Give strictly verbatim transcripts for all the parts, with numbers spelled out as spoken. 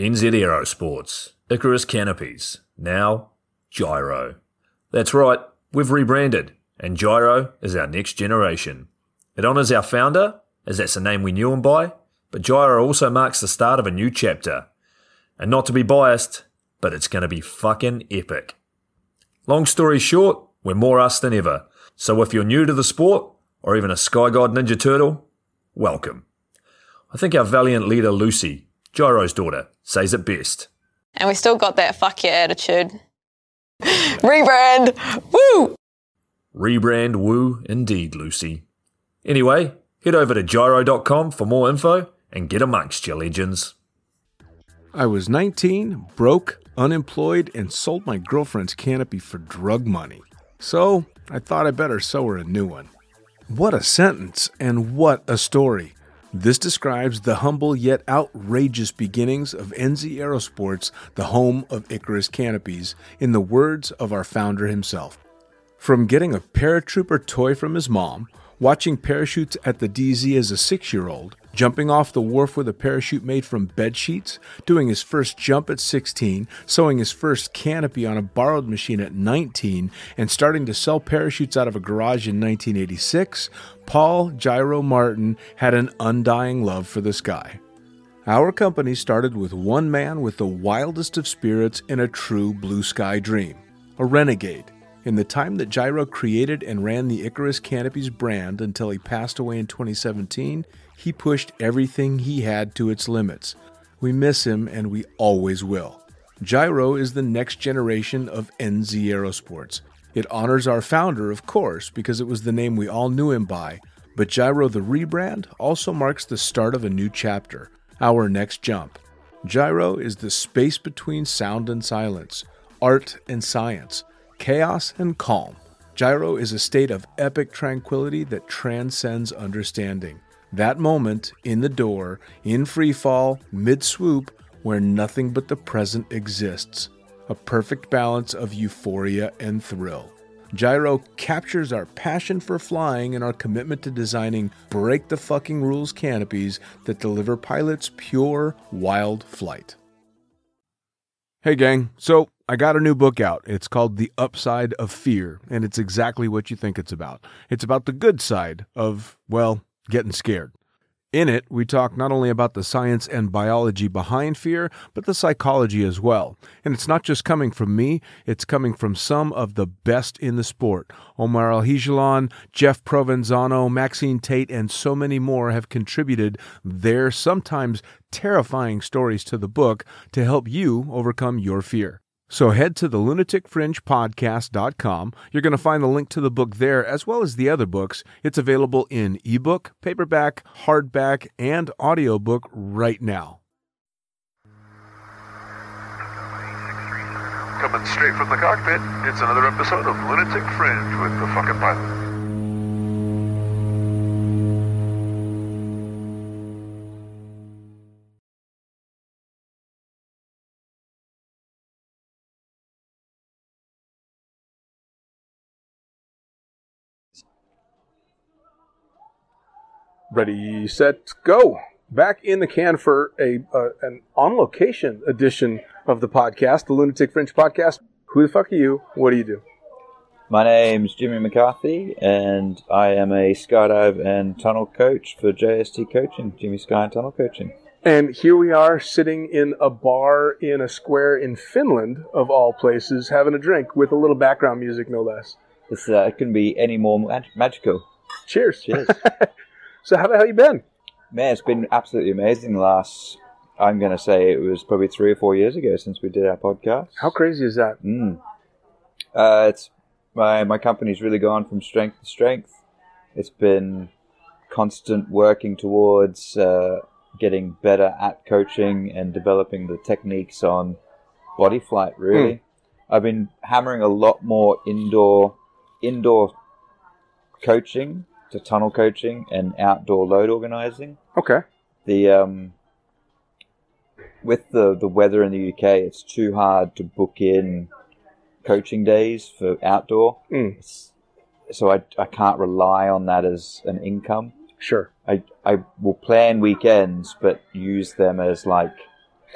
N Z Aerosports, Icarus Canopies, now Gyro. That's right, we've rebranded, and Gyro is our next generation. It honours our founder, as that's the name we knew him by, but Gyro also marks the start of a new chapter. And not to be biased, but it's going to be fucking epic. Long story short, we're more us than ever. So if you're new to the sport, or even a Sky God Ninja Turtle, welcome. I think our valiant leader Lucy, Gyro's daughter, says it best. And we still got that fuck yeah attitude. Rebrand! Woo! Rebrand woo indeed, Lucy. Anyway, head over to gyro dot com for more info and get amongst you legends. I was nineteen, broke, unemployed, and sold my girlfriend's canopy for drug money. So I thought I better sew her a new one. What a sentence, and what a story. This describes the humble yet outrageous beginnings of N Z Aerosports, the home of Icarus Canopies, in the words of our founder himself. From getting a paratrooper toy from his mom, watching parachutes at the D Z as a six-year-old, jumping off the wharf with a parachute made from bed sheets, doing his first jump at sixteen, sewing his first canopy on a borrowed machine at nineteen, and starting to sell parachutes out of a garage in nineteen eighty-six, Paul Gyro Martin had an undying love for the sky. Our company started with one man with the wildest of spirits and a true blue sky dream, a renegade. In the time that Gyro created and ran the Icarus Canopies brand until he passed away in twenty seventeen, he pushed everything he had to its limits. We miss him, and we always will. Gyro is the next generation of N Z Aerosports. It honors our founder, of course, because it was the name we all knew him by, but Gyro the rebrand also marks the start of a new chapter, our next jump. Gyro is the space between sound and silence, art and science, chaos and calm. Gyro is a state of epic tranquility that transcends understanding. That moment, in the door, in free fall, mid-swoop, where nothing but the present exists. A perfect balance of euphoria and thrill. Gyro captures our passion for flying and our commitment to designing break-the-fucking-rules canopies that deliver pilots pure, wild flight. Hey gang, so I got a new book out. It's called The Upside of Fear, and it's exactly what you think it's about. It's about the good side of, well, getting scared. In it, we talk not only about the science and biology behind fear, but the psychology as well. And it's not just coming from me, it's coming from some of the best in the sport. Omar Alhigelan, Jeff Provenzano, Maxine Tate, and so many more have contributed their sometimes terrifying stories to the book to help you overcome your fear. So head to the lunatic fringe podcast dot com. You're going to find the link to the book there, as well as the other books. It's available in ebook, paperback, hardback, and audiobook right now. Coming straight from the cockpit, it's another episode of Lunatic Fringe with the fucking pilot. Ready, set, go. Back in the can for a uh, an on-location edition of the podcast, the Lunatic Fringe Podcast. Who the fuck are you? What do you do? My name's Jimmy McCarthy, and I am a skydive and tunnel coach for J S T Coaching, Jimmy Sky and Tunnel Coaching. And here we are sitting in a bar in a square in Finland, of all places, having a drink with a little background music, no less. This uh, couldn't be any more mag- magical. Cheers. Cheers. So how the hell you been? Man, it's been absolutely amazing the last, I'm going to say it was probably three or four years ago since we did our podcast. How crazy is that? Mm. Uh, it's my, my company's really gone from strength to strength. It's been constant working towards uh, getting better at coaching and developing the techniques on body flight, really. Mm. I've been hammering a lot more indoor indoor coaching to tunnel coaching and outdoor load organizing. Okay. The um, with the, the weather in the U K, it's too hard to book in coaching days for outdoor. Mm. So I, I can't rely on that as an income. Sure. I, I will plan weekends, but use them as like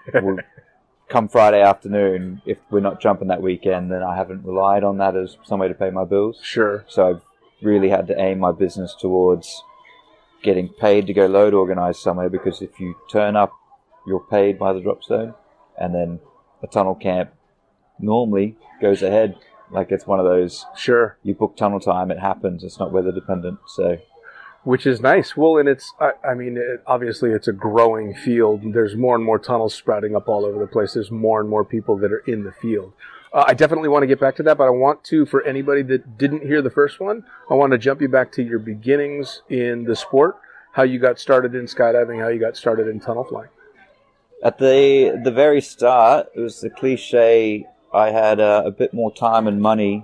we'll, come Friday afternoon, if we're not jumping that weekend, then I haven't relied on that as some way to pay my bills. Sure. So I've really had to aim my business towards getting paid to go load organize somewhere, because if you turn up, you're paid by the drop zone, and then a tunnel camp normally goes ahead. Like, it's one of those, Sure. you book tunnel time, it happens. It's not weather dependent. So, Which is nice. Well, and it's, I, I mean, it, obviously it's a growing field. There's more and more tunnels sprouting up all over the place. There's more and more people that are in the field. Uh, I definitely want to get back to that, but I want to, for anybody that didn't hear the first one, I want to jump you back to your beginnings in the sport, how you got started in skydiving, how you got started in tunnel flying. at the the very start, it was the cliche. I had uh, a bit more time and money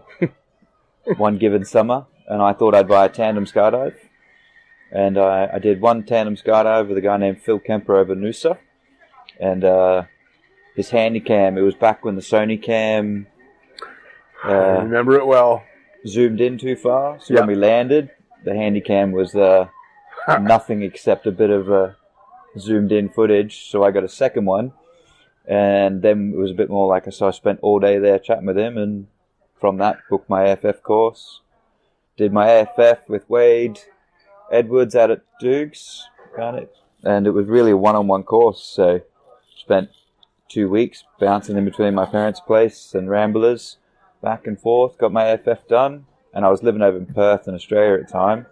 one given summer, and I thought I'd buy a tandem skydive. And I, I did one tandem skydive with a guy named Phil Kemper over Noosa. And uh, his Handycam, it was back when the Sony Cam I uh, remember it well. zoomed in too far. So Yeah. when we landed, the Handycam was uh, nothing except a bit of uh, zoomed in footage. So I got a second one. And then it was a bit more like, so I spent all day there chatting with him, and from that booked my A F F course. Did my A F F with Wade Edwards out at Dukes, and it was really a one-on-one course. So spent two weeks bouncing in between my parents' place and Ramblers, back and forth. Got my A F F done, and I was living over in Perth in Australia at the time.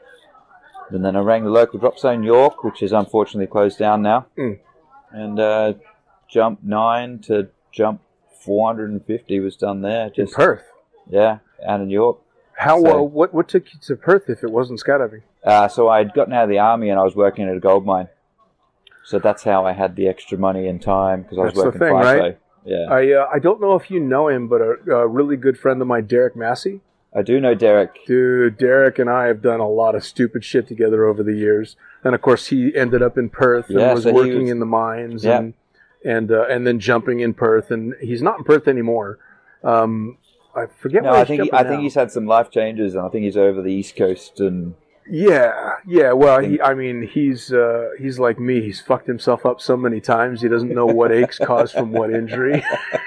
And then I rang the local drop zone York, which is unfortunately closed down now, Mm. and uh, jump nine to jump four hundred fifty was done there. In Just Perth. yeah, out in York. How? So- uh, what? What took you to Perth if it wasn't skydiving? Uh, so I'd gotten out of the army and I was working at a gold mine. So that's how I had the extra money and time, because I was That's the working thing, FIFO. right? Yeah, I uh, I don't know if you know him, but a, a really good friend of mine, Derek Massey. I do know Derek. Dude, Derek and I have done a lot of stupid shit together over the years. And of course, he ended up in Perth and Yeah, was so he working was- in the mines Yeah. and and uh, and then jumping in Perth. And he's not in Perth anymore. Um, I forget. No, where I he's think he, jumping I now. think he's had some life changes, and I think he's over the East Coast. And Yeah, yeah. Well, think- he, I mean, he's uh, he's like me. He's fucked himself up so many times. He doesn't know what aches caused from what injury.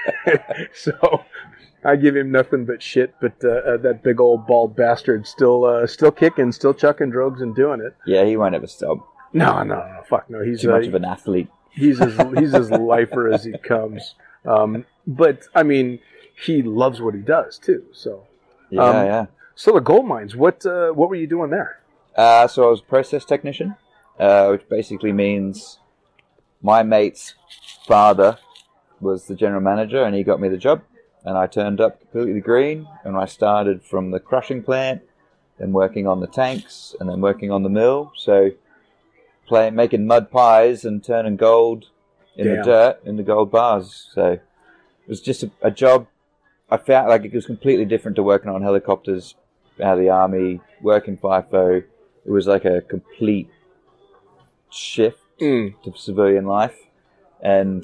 So I give him nothing but shit. But uh, uh, that big old bald bastard still uh, still kicking, still chucking drugs and doing it. yeah, he won't ever stop. No, no, no, fuck no. He's Too uh, much of an athlete. he's as he's as lifer as he comes. Um, but I mean, he loves what he does too. So, Yeah, Um, yeah. so the gold mines. What uh, what were you doing there? Uh, so I was a process technician, uh, which basically means my mate's father was the general manager, and he got me the job. And I turned up completely green, and I started from the crushing plant, then working on the tanks, and then working on the mill. So playing, making mud pies and turning gold in Damn. the dirt into gold bars. So it was just a, a job. I felt like it was completely different to working on helicopters out of the army, working FIFO. It was like a complete shift Mm. to civilian life, and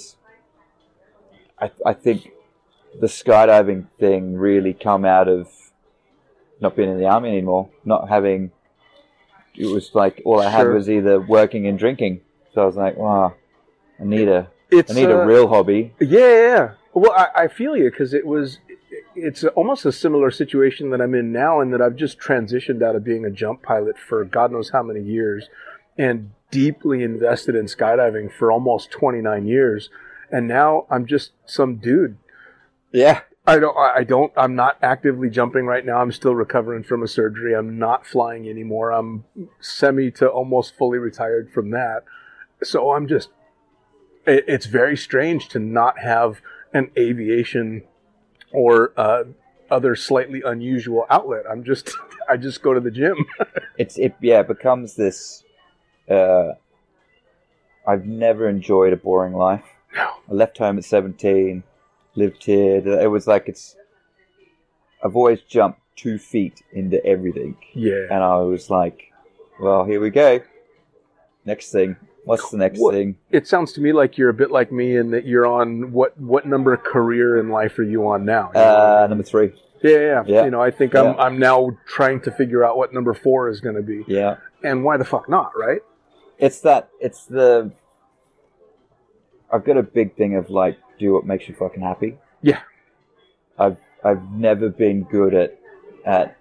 I, I think the skydiving thing really come out of not being in the army anymore, not having. It was like all I had Sure. was either working and drinking. So I was like, wow, I need a, It's I need uh, a real hobby. Yeah, yeah, yeah. Well, I, I feel you because it was. It's almost a similar situation that I'm in now, in that I've just transitioned out of being a jump pilot for God knows how many years, and deeply invested in skydiving for almost twenty-nine years, and now I'm just some dude. Yeah, I don't. I I don't. I'm not actively jumping right now. I'm still recovering from a surgery. I'm not flying anymore. I'm semi to almost fully retired from that. So I'm just. It, it's very strange to not have an aviation or uh, other slightly unusual outlet. I'm just. I just go to the gym. it's it. Yeah, it becomes this. Uh, I've never enjoyed a boring life. No. I left home at seventeen, lived here. It was like it's. I've always jumped two feet into everything, Yeah. and I was like, "Well, here we go. Next thing. What's the next What- thing?" It sounds to me like you're a bit like me in that you're on what what number of career in life are you on now? You know? Uh, number three. yeah, yeah, yeah. You know, I think I'm Yeah. I'm now trying to figure out what number four is going to be, Yeah, and why the fuck not, right? it's that. It's the. I've got a big thing of like, do what makes you fucking happy. Yeah. I've I've never been good at at.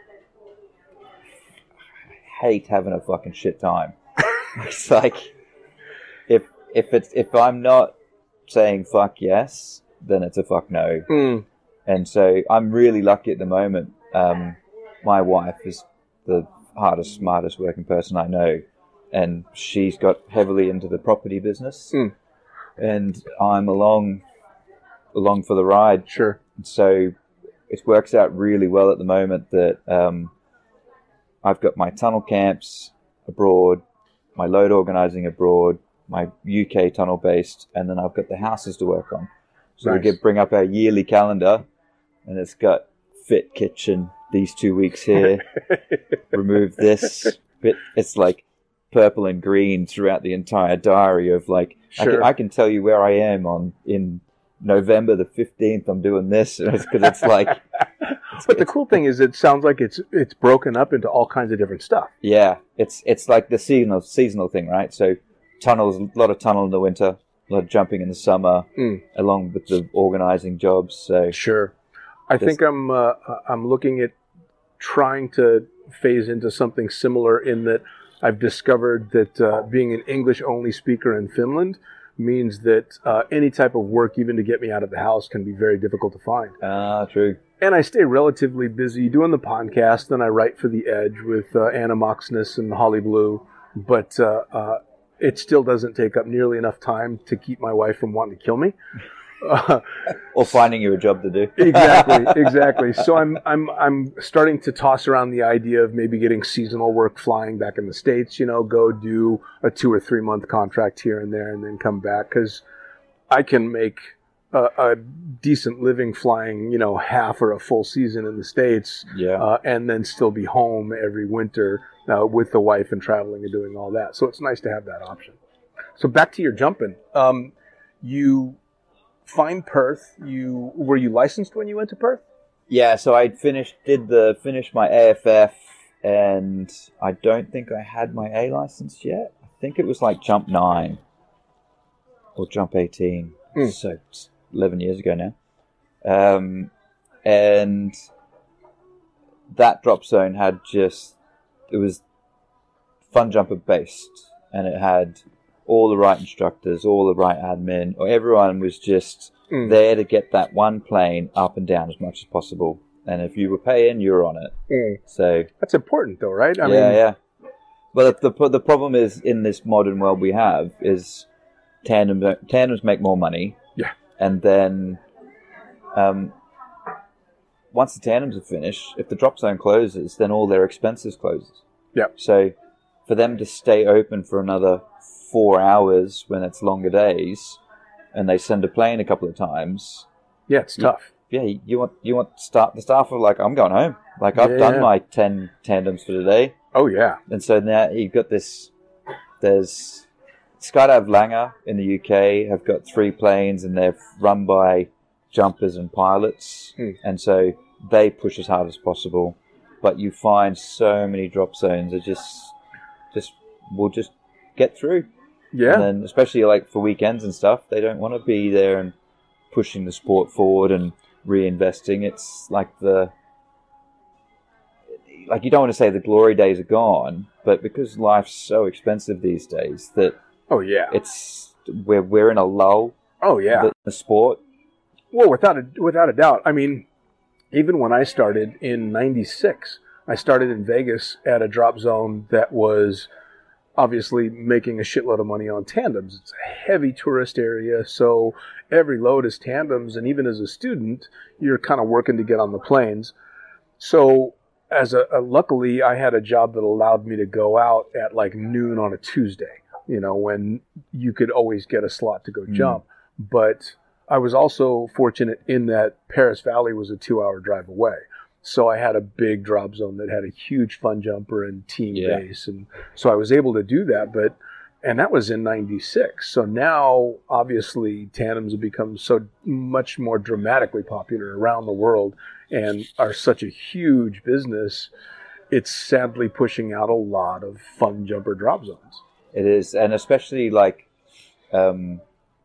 I hate having a fucking shit time. It's like if if it's if I'm not saying fuck yes, then it's a fuck no. Mm. And so I'm really lucky at the moment. Um, my wife is the hardest, smartest working person I know, and she's got heavily into the property business, Mm. and I'm along along for the ride. Sure. So it works out really well at the moment that um, I've got my tunnel camps abroad, my load organizing abroad, my U K tunnel based, and then I've got the houses to work on. So Nice. we get bring up our yearly calendar, and it's got fit kitchen these two weeks here, remove this. But it's like purple and green throughout the entire diary of like, I, Sure. can, I can tell you where I am on in November the fifteenth. I'm doing this because it's, 'cause it's like, But the cool thing is, it sounds like it's it's broken up into all kinds of different stuff. yeah, it's it's like the seasonal seasonal thing, right? So tunnels, a lot of tunnel in the winter, a lot of jumping in the summer, Mm. along with the organizing jobs. So Sure. I think I'm uh, I'm looking at trying to phase into something similar in that I've discovered that uh, being an English only speaker in Finland means that uh, any type of work, even to get me out of the house, can be very difficult to find. ah, true. And I stay relatively busy doing the podcast, then I write for The Edge with uh, Anna Moxness and Holly Blue, but uh, uh, it still doesn't take up nearly enough time to keep my wife from wanting to kill me. Uh, Or finding you a job to do. exactly, exactly. So I'm I'm I'm starting to toss around the idea of maybe getting seasonal work, flying back in the States. You know, go do a two or three month contract here and there, and then come back, because I can make a, a decent living flying, you know, half or a full season in the States, Yeah. uh, and then still be home every winter uh, with the wife and traveling and doing all that. So it's nice to have that option. So back to your jumping. Um, you find Perth. You were you licensed when you went to Perth? Yeah, so I finished, did the, finished my A F F, and I don't think I had my A license yet. I think it was like Jump nine or Jump eighteen. Mm. So it's eleven years ago now. Um, and that drop zone had just, it was fun jumper based, and it had all the right instructors, all the right admin, or everyone was just Mm. there to get that one plane up and down as much as possible. And if you were paying, you were on it. Mm. So That's important, though, right? I yeah, mean, yeah. Well, the, the the problem is in this modern world we have is tandem tandems make more money. Yeah. And then, um, once the tandems are finished, if the drop zone closes, then all their expenses closes. Yeah. So, for them to stay open for another four hours when it's longer days, and they send a plane a couple of times, yeah, it's Yeah. tough. yeah, you you want you want start the staff are like, I'm going home. Like I've Yeah, done yeah. my ten tandems for today. Oh yeah, And so now you've got this, there's Skydive Langer in the U K have got three planes, and they're run by jumpers and pilots. Hmm. And so they push as hard as possible. But you find so many drop zones that just, just will just get through. yeah. And then especially like for weekends and stuff, they don't want to be there and pushing the sport forward and reinvesting. It's like the, like you don't want to say the glory days are gone, but because life's so expensive these days that Oh yeah. it's we're we're in a lull. Oh yeah. The, the sport. Well, without a without a doubt. I mean, even when I started in ninety-six, I started in Vegas at a drop zone that was obviously making a shitload of money on tandems. It's a heavy tourist area, so every load is tandems, and even as a student, you're kind of working to get on the planes. So as a, a luckily, I had a job that allowed me to go out at like noon on a Tuesday, you know, when you could always get a slot to go Mm. jump. But I was also fortunate in that Paris Valley was a two-hour drive away. So I had a big drop zone that had a huge fun jumper and team Yeah. base. And so I was able to do that. But and that was in ninety-six. So now, obviously, tandems have become so much more dramatically popular around the world and are such a huge business. It's sadly pushing out a lot of fun jumper drop zones. It is, and especially like um,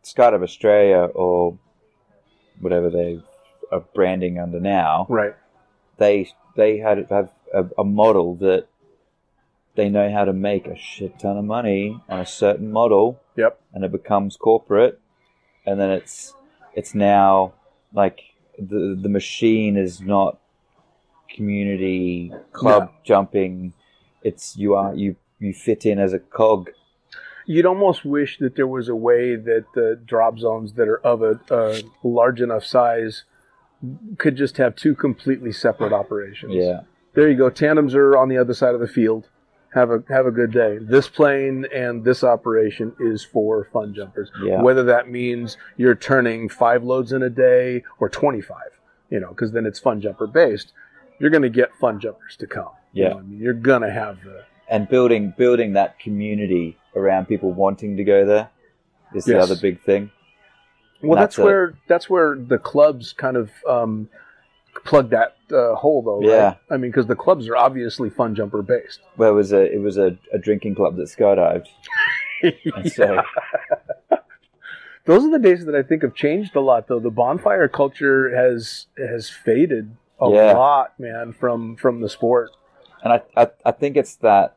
Skydive Australia or whatever they are branding under now, Right. they they had have a, a model that they know how to make a shit ton of money on a certain model, Yep. and it becomes corporate, and then it's it's now like the the machine is not community club Yeah. jumping. It's you are you you fit in as a cog. You'd almost wish that there was a way that the drop zones that are of a, a large enough size could just have two completely separate operations. Yeah, There you go. Tandems are on the other side of the field. Have a have a good day. This plane and this operation is for fun jumpers. Yeah. Whether that means you're turning five loads in a day or twenty-five, you know, because then it's fun jumper based. You're going to get fun jumpers to come. You Yeah. know what I mean, you're going to have the and building building that community around people wanting to go there is the Yes. other big thing. well. That's That's, a- where that's where the clubs kind of um, plug that uh, hole, though. Right? Yeah. I mean, because the clubs are obviously fun jumper based. Well, it was a it was a, a drinking club that skydived, and so Those are the days that I think have changed a lot, though. The bonfire culture has has faded a Yeah. lot, man, from from the sport. and I, I I think it's that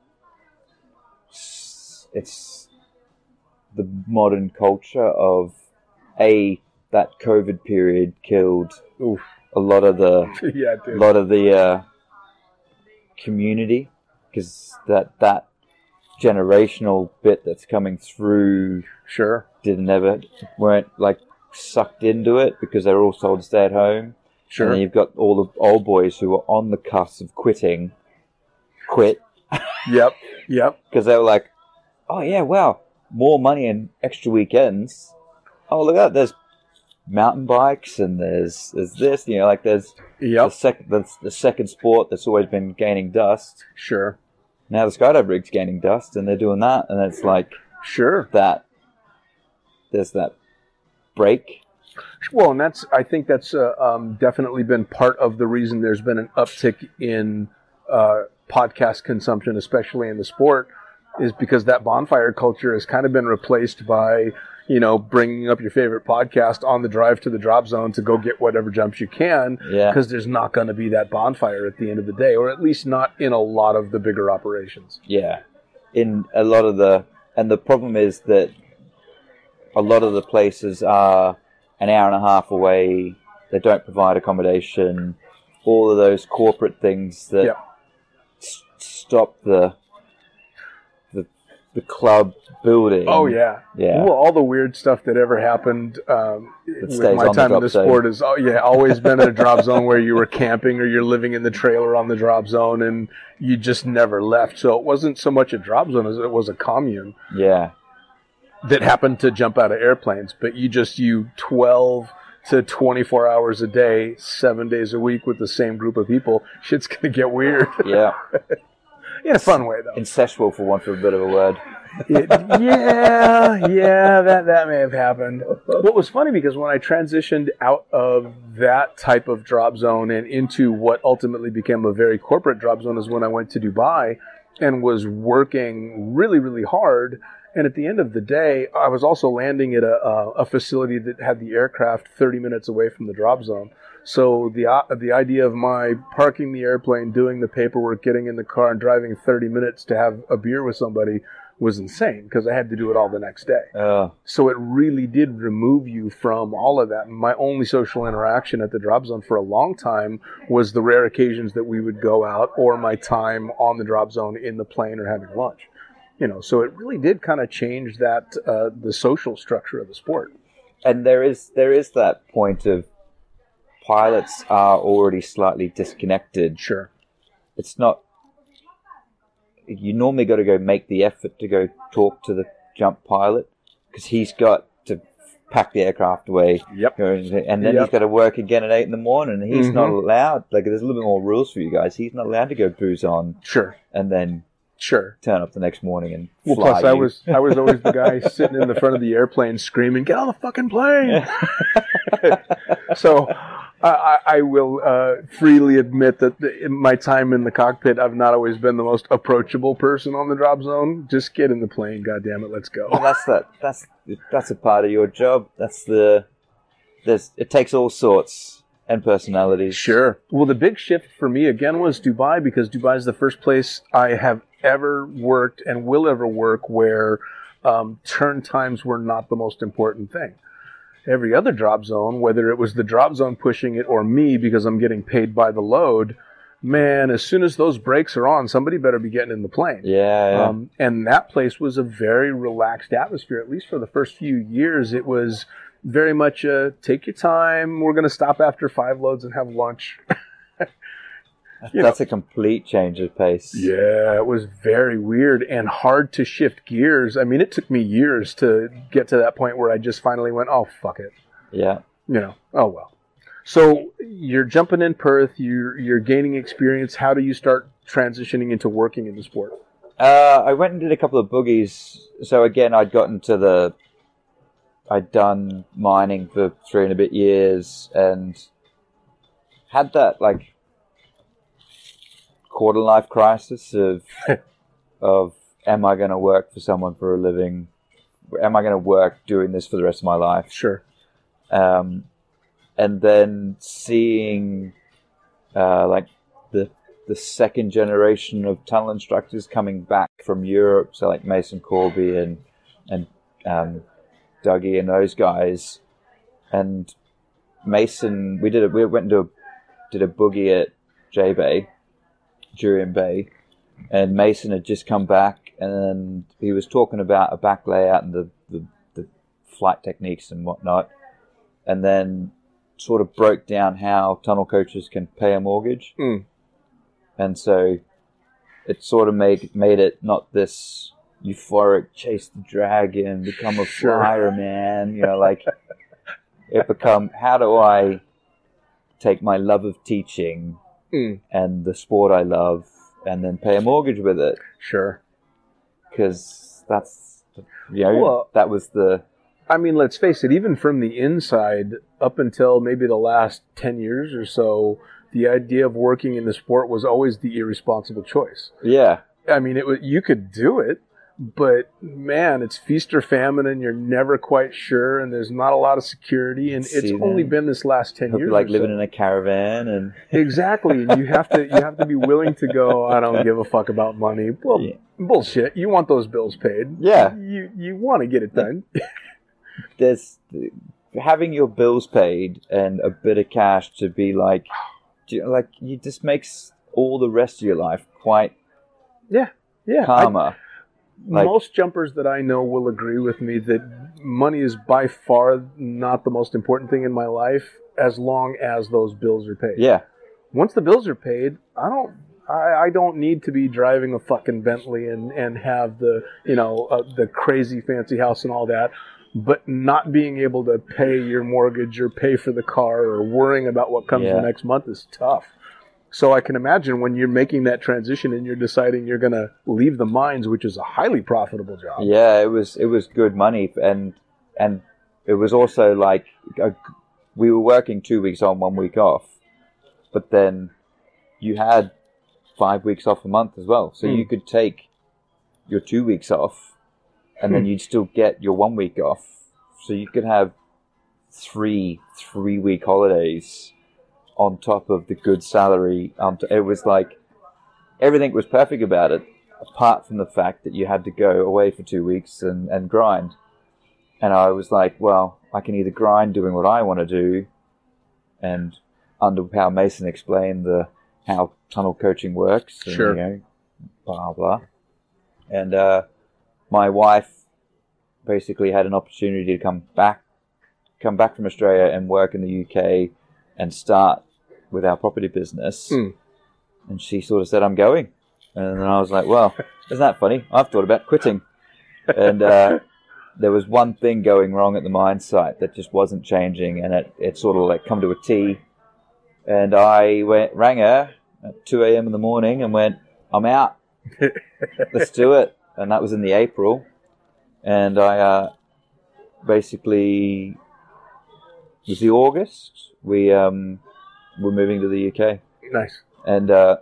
it's the modern culture of a that COVID period killed Oof. a lot of the Yeah, a dude. lot of the uh, community, because that that generational bit that's coming through Sure, didn't ever weren't like sucked into it because they were all told to stay at home. sure. And then you've got all the old boys who were on the cusp of quitting, quit Yep, yep. because they were like, "Oh yeah, wow, more money and extra weekends. Oh look at that, there's mountain bikes and there's there's this, you know, like there's the Yep, second that's the second sport that's always been gaining dust. sure, Now the skydive rig's gaining dust, and they're doing that, and it's like sure. that. There's that break. Well, and that's I think that's uh, um, definitely been part of the reason there's been an uptick in uh, podcast consumption, especially in the sport, is because that bonfire culture has kind of been replaced by, you know, bringing up your favorite podcast on the drive to the drop zone to go get whatever jumps you can, Yeah. because there's not going to be that bonfire at the end of the day, or at least not in a lot of the bigger operations. Yeah, in a lot of the, and the problem is that a lot of the places are an hour and a half away. They don't provide accommodation. All of those corporate things that Yep. s- stop the the the club building. Oh yeah, Yeah. Well, all the weird stuff that ever happened um, with stays my on the time in drop the zone. sport is, oh yeah, always been in a drop zone where you were camping or you're living in the trailer on the drop zone and you just never left. So it wasn't so much a drop zone as it was a commune Yeah. that happened to jump out of airplanes. But you just you twelve to twenty-four hours a day, seven days a week with the same group of people. Shit's gonna get weird Yeah. in a fun way though. Incestual, for want of a bit of a word. It- yeah, yeah, that, that may have happened. What was funny, because when I transitioned out of that type of drop zone and into what ultimately became a very corporate drop zone is when I went to Dubai and was working really, really hard. And at the end of the day, I was also landing at a, a, a facility that had the aircraft thirty minutes away from the drop zone. So the uh, the idea of my parking the airplane, doing the paperwork, getting in the car, and driving thirty minutes to have a beer with somebody was insane, because I had to do it all the next day. Uh, So it really did remove you from all of that. My only social interaction at the drop zone for a long time was the rare occasions that we would go out, or my time on the drop zone in the plane or having lunch. You know, so it really did kind of change that uh, the social structure of the sport. and there is there is that point of pilots are already slightly disconnected. Sure. It's not. You normally got to go make the effort to go talk to the jump pilot, because he's got to pack the aircraft away. Yep. go and and then Yep. he's got to work again at eight in the morning. And he's not Mhm. allowed. Like, there's a little bit more rules for you guys. He's not allowed to go booze on Sure. and then Sure. turn up the next morning and Well, fly plus I you. was I was always the guy sitting in the front of the airplane screaming, "Get on the fucking plane!" So I, I will uh, freely admit that the, in my time in the cockpit, I've not always been the most approachable person on the drop zone. Just get in the plane, goddammit, let's go. Well, that's that. That's that's a part of your job. That's the. There's. It takes all sorts and personalities. Sure. Well, the big shift for me again was Dubai, because Dubai is the first place I have ever worked and will ever work where um, turn times were not the most important thing. Every other drop zone, whether it was the drop zone pushing it or me because I'm getting paid by the load, man, as soon as those brakes are on, somebody better be getting in the plane. Yeah. yeah. Um, and that place was a very relaxed atmosphere, at least for the first few years. It was very much a take your time. We're going to stop after five loads and have lunch. You That's know. a complete change of pace. Yeah, it was very weird and hard to shift gears. I mean, it took me years to get to that point where I just finally went, oh, fuck it. Yeah. You know, oh, well. So you're jumping in Perth, you're, you're gaining experience. How do you start transitioning into working in the sport? Uh, I went and did a couple of boogies. So again, I'd gotten to the... I'd done mining for three and a bit years and had that, like, quarter life crisis of of am I going to work for someone for a living? Am I going to work doing this for the rest of my life? Sure. Um, and then seeing uh, like the the second generation of tunnel instructors coming back from Europe, so like Mason Corby and and um, Dougie and those guys, and Mason, we did a, we went and did a, did a boogie at J Bay. Jurien Bay, and Mason had just come back, and he was talking about a back layout and the, the, the flight techniques and whatnot, and then sort of broke down how tunnel coaches can pay a mortgage. Mm. And so it sort of made made it not this euphoric chase the dragon, become a Sure. flyer, man. You know, like it become how do I take my love of teaching Mm. and the sport I love, and then pay a mortgage with it, Sure. because that's, you know, Well, that was the, I mean, let's face it, even from the inside, up until maybe the last ten years or so, the idea of working in the sport was always the irresponsible choice. yeah, I mean, it was, you could do it, but man, it's feast or famine, and you're never quite sure, and there's not a lot of security, and See it's that. only been this last ten hope years. you like or living so. in a caravan, and Exactly, and you have to you have to be willing to go, I don't give a fuck about money. Well, Yeah. bullshit. You want those bills paid. Yeah. You you want to get it done. there's having your bills paid and a bit of cash to be like, do you, like you just makes all the rest of your life quite Yeah, yeah. I- calmer. Like- most jumpers that I know will agree with me that money is by far not the most important thing in my life, as long as those bills are paid. Yeah, Once the bills are paid, I don't. I, I don't need to be driving a fucking Bentley and, and have the you know uh, the crazy fancy house and all that, but not being able to pay your mortgage or pay for the car or worrying about what comes Yeah. the next month is tough. So I can imagine when you're making that transition and you're deciding you're going to leave the mines, which is a highly profitable job. yeah. It was it was good money, and and it was also like a, we were working two weeks on, one week off, but then you had five weeks off a month as well, so Mm. you could take your two weeks off, and then you'd still get your one week off, so you could have three three week holidays on top of the good salary. Um, it was like everything was perfect about it, apart from the fact that you had to go away for two weeks and, and grind. And I was like, well, I can either grind doing what I want to do, and under how Mason explained the how tunnel coaching works, and, Sure. you know, blah blah. And uh, my wife basically had an opportunity to come back, come back from Australia and work in the U K and start with our property business. Mm. And she sort of said, I'm going. And then I was like, well, isn't that funny? I've thought about quitting. And uh, there was one thing going wrong at the mine site that just wasn't changing, and it, it sort of like come to a T. And I went, rang her at two a.m. in the morning and went, I'm out. Let's do it. And that was in the April. And I uh, basically, it was the August. We um, we're moving to the U K. Nice. And uh,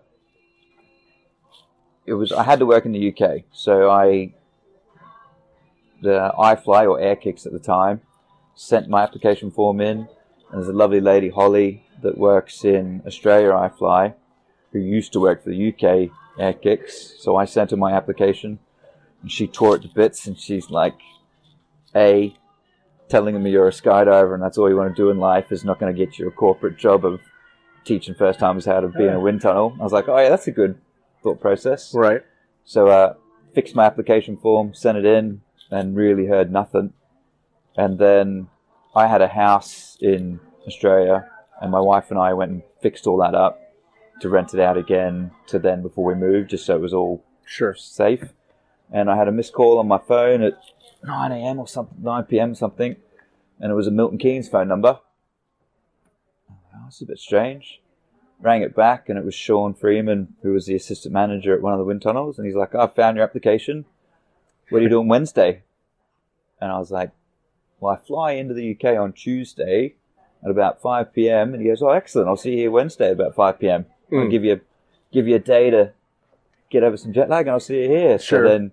it was I had to work in the U K, so I the iFly or Air Kicks at the time sent my application form in, and there's a lovely lady Holly that works in Australia iFly, who used to work for the U K Air Kicks. So I sent her my application, and she tore it to bits, and she's like, A, telling me you're a skydiver and that's all you want to do in life is not going to get you a corporate job of teaching first timers how to be in a wind tunnel. I was like, oh yeah, that's a good thought process. Right. So uh, fixed my application form, sent it in, and really heard nothing. And then I had a house in Australia, and my wife and I went and fixed all that up to rent it out again to then before we moved, just so it was all Sure. safe. And I had a missed call on my phone at nine a.m. or something, nine p.m. or something, and it was a Milton Keynes phone number. Oh, it's a bit strange. Rang it back, and it was Sean Freeman, who was the assistant manager at one of the wind tunnels, and he's like, oh, I found your application. What are you doing Wednesday? And I was like, well, I fly into the U K on Tuesday at about five p.m. And he goes, oh, excellent, I'll see you here Wednesday at about five p.m. Mm. I'll give you, give you a day to get over some jet lag, and I'll see you here. Sure. So then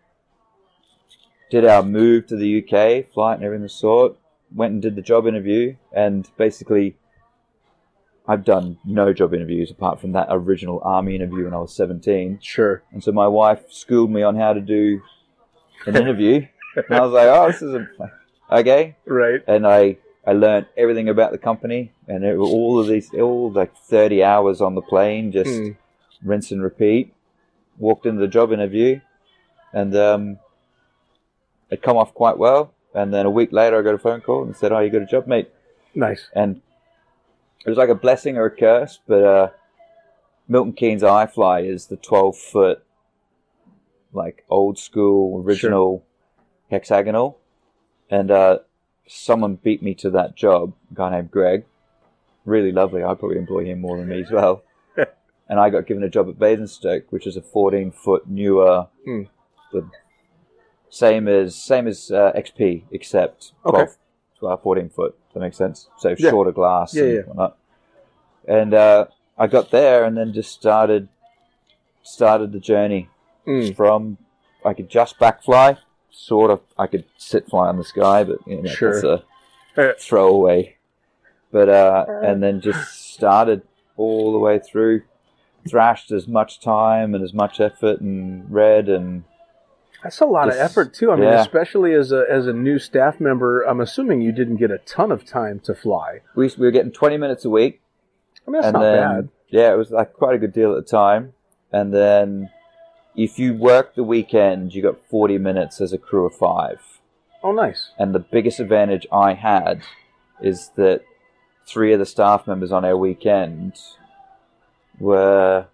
did our move to the U K, flight and everything of the sort, went and did the job interview, and basically I've done no job interviews apart from that original army interview when I was seventeen. Sure. And so my wife schooled me on how to do an interview. And I was like, oh, this is a, okay. Right. And I, I learned everything about the company, and it, all of these, all like thirty hours on the plane, just Mm. rinse and repeat. Walked into the job interview, and um, it come off quite well. And then a week later, I got a phone call and said, oh, you got a job, mate. Nice. And it was like a blessing or a curse, but uh, Milton Keynes iFly is the twelve foot, like old school, original hexagonal. And uh, someone beat me to that job, a guy named Greg. Really lovely. I'd probably employ him more than me as well. And I got given a job at Basingstoke, which is a fourteen foot newer, Hmm. the same as same as uh, X P, except twelve, Okay. twelve, fourteen foot. Does that make sense? So Yeah. shorter glass Yeah, and yeah. whatnot. And uh, I got there and then just started started the journey Mm. from I could just backfly, sort of. I could sit fly on the sky, but you know, Sure. that's Uh, a throwaway. But uh, and then just started all the way through. Thrashed as much time and as much effort and read and That's a lot Just- of effort too. I mean, yeah. especially as a as a new staff member, I'm assuming you didn't get a ton of time to fly. we, we were getting twenty minutes a week. I mean, that's and not then, bad. Yeah, it was like quite a good deal at the time. And then if you worked the weekend, you got forty minutes as a crew of five. Oh, nice. And the biggest advantage I had is that three of the staff members on our weekend were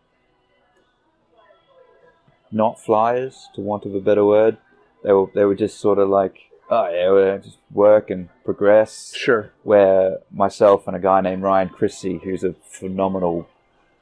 not flyers, to want of a better word. They were they were just sort of like, oh yeah, we'll just work and progress. Sure. Where myself and a guy named Ryan Chrissy, who's a phenomenal,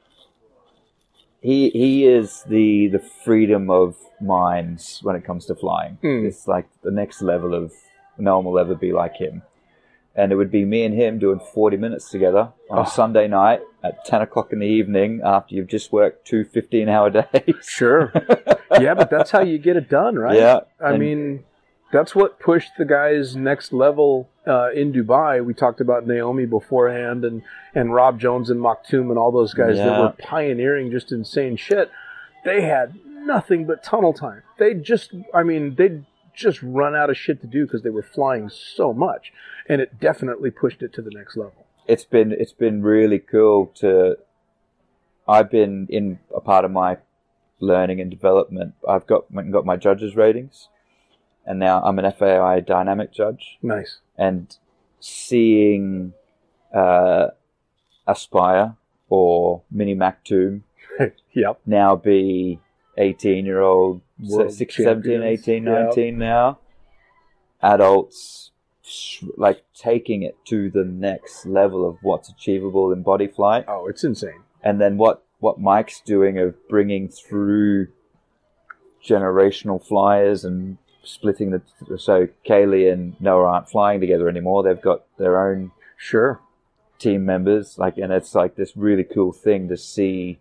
he he is the the freedom of minds when it comes to flying. Mm. It's like the next level of no one will ever be like him. And it would be me and him doing forty minutes together on Oh. a Sunday night at ten o'clock in the evening after you've just worked two fifteen-hour days. Sure. Yeah, but that's how you get it done, right? Yeah. I and- mean, that's what pushed the guys next level uh, in Dubai. We talked about Naomi beforehand, and, and Rob Jones and Maktoum and all those guys that Yeah. were pioneering just insane shit. They had nothing but tunnel time. They just, I mean, they'd just run out of shit to do because they were flying so much, and it definitely pushed it to the next level. it's been it's been really cool to. I've been in a part of my learning and development. I've got went and got my judges ratings, and now I'm an F A I dynamic judge. Nice. And seeing uh, Aspire or Mini Maktoum Yep. now be eighteen year old, World six, seventeen, champions. eighteen, Yep. nineteen now. Adults sh- like taking it to the next level of what's achievable in body flight. Oh, it's insane. And then what, what Mike's doing of bringing through generational flyers and splitting the, so Kaylee and Noah aren't flying together anymore. They've got their own Sure. team members, like, and it's like this really cool thing to see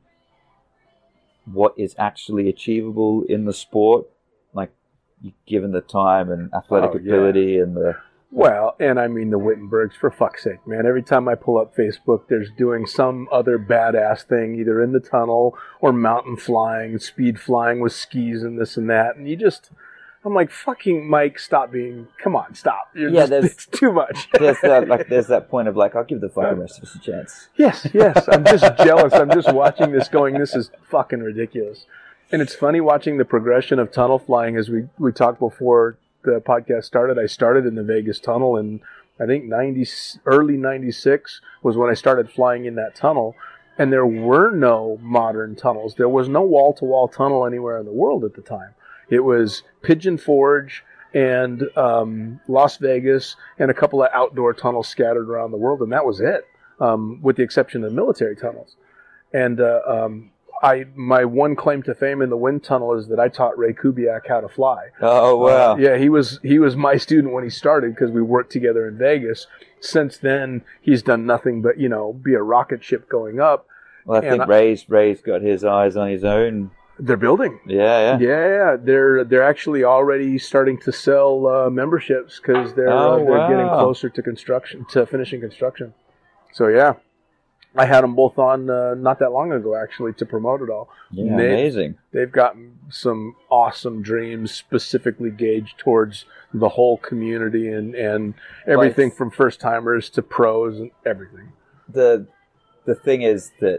what is actually achievable in the sport, like given the time and athletic Oh, yeah. ability and the Well, and I mean the Wittenbergs, for fuck's sake, man. Every time I pull up Facebook, there's doing some other badass thing, either in the tunnel or mountain flying, speed flying with skis and this and that. And you just, I'm like, fucking Mike, stop being, come on, stop. You're Yeah, just, there's- it's too much. there's that like there's that point of like, I'll give the fucking rest of us a chance. Yes, yes. I'm just jealous. I'm just watching this going, this is fucking ridiculous. And it's funny watching the progression of tunnel flying as we, we talked before the podcast started. I started in the Vegas tunnel in, I think, ninety, early ninety-six was when I started flying in that tunnel. And there were no modern tunnels. There was no wall-to-wall tunnel anywhere in the world at the time. It was Pigeon Forge and um, Las Vegas and a couple of outdoor tunnels scattered around the world, and that was it, um, with the exception of military tunnels. And uh, um, I, my one claim to fame in the wind tunnel is that I taught Ray Kubiak how to fly. Oh wow! Uh, yeah, he was he was my student when he started because we worked together in Vegas. Since then, he's done nothing but, you know, be a rocket ship going up. Well, I and think I- Ray's Ray's got his eyes on his own. They're building. Yeah, yeah. Yeah, they're they're actually already starting to sell uh, memberships because they're Oh, uh, they're getting wow. closer to construction to finishing construction. So yeah, I had them both on uh, not that long ago actually to promote it all. Yeah, They- amazing. They've got some awesome dreams specifically gauged towards the whole community and and everything Like- from first timers to pros and everything. The the thing is that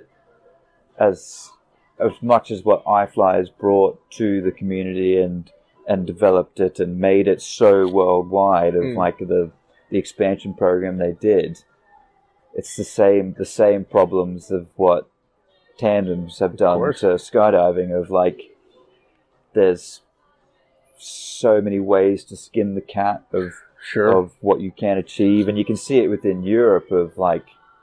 as as much as what iFly has brought to the community and and developed it and made it so worldwide of Mm. like the the expansion program they did, it's the same the same problems of what tandems have done course. to skydiving of like there's so many ways to skin the cat of Sure. of what you can achieve, and you can see it within Europe of like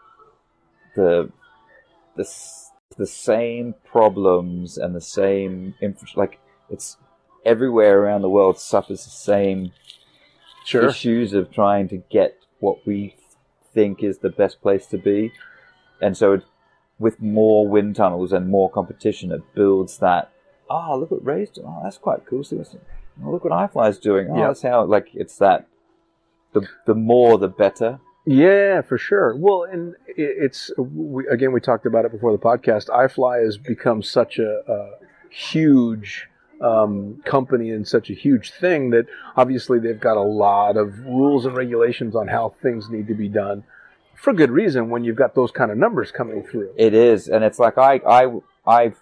the the s- the same problems and the same infra- like it's everywhere around the world suffers the same Sure. issues of trying to get what we think is the best place to be, and so it, with more wind tunnels and more competition, it builds that. Oh, look what Ray's doing. Oh, that's quite cool. See what's, oh, look what iFly's doing. Oh, Yeah. that's how like it's that. The the more the better. Yeah, for sure. Well, and it- it's we, again we talked about it before the podcast. iFly has become such a, a huge um, company and such a huge thing that obviously they've got a lot of rules and regulations on how things need to be done for good reason. When you've got those kind of numbers coming through, It is, and it's like I I I've